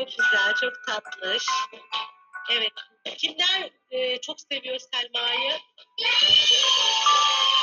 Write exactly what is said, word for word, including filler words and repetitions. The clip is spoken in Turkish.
Çok güzel, çok tatlış. Evet. Kimler e, çok seviyor Selma'yı?